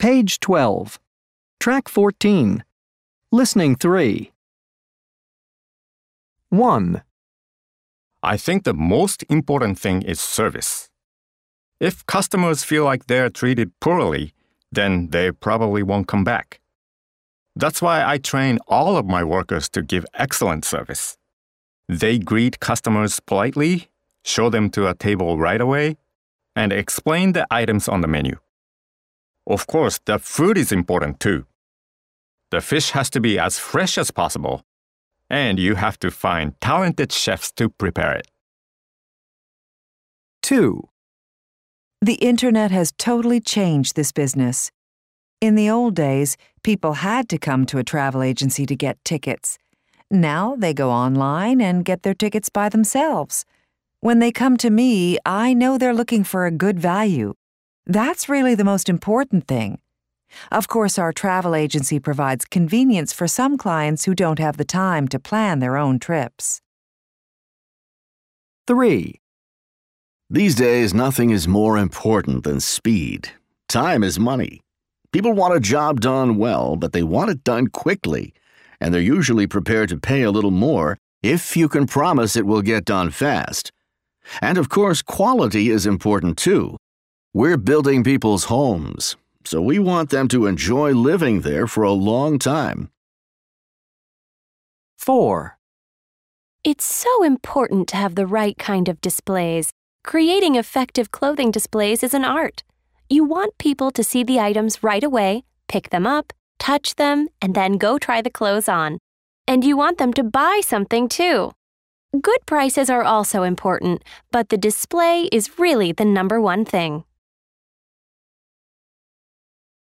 Page 12. Track 14. Listening 3. 1. I think the most important thing is service. If customers feel like they're treated poorly, then they probably won't come back. That's why I train all of my workers to give excellent service. They greet customers politely, show them to a table right away, and explain the items on the menu. Of course, the food is important too. The fish has to be as fresh as possible, and you have to find talented chefs to prepare it. 2. The internet has totally changed this business. In the old days, people had to come to a travel agency to get tickets. Now they go online and get their tickets by themselves. When they come to me, I know they're looking for a good value. That's really the most important thing. Of course, our travel agency provides convenience for some clients who don't have the time to plan their own trips. 3. These days, nothing is more important than speed. Time is money. People want a job done well, but they want it done quickly, and they're usually prepared to pay a little more if you can promise it will get done fast. And of course, quality is important too. We're building people's homes, so we want them to enjoy living there for a long time. 4. It's so important to have the right kind of displays. Creating effective clothing displays is an art. You want people to see the items right away, pick them up, touch them, and then go try the clothes on. And you want them to buy something too. Good prices are also important, but the display is really the number one thing.